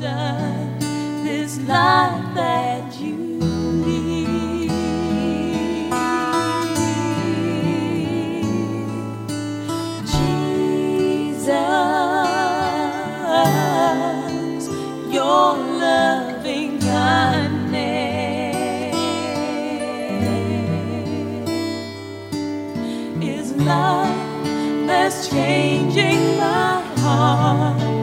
done this life that you lead. Jesus, your loving kindness is life that's changing my heart.